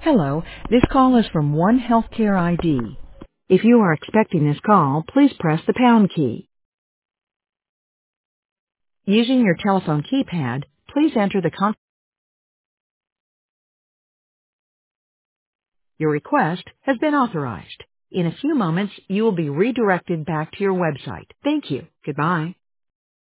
Hello, this call is from One Healthcare ID. If you are expecting this call, please press the pound key. Using your telephone keypad, please enter Your request has been authorized. In a few moments, you will be redirected back to your website. Thank you. Goodbye.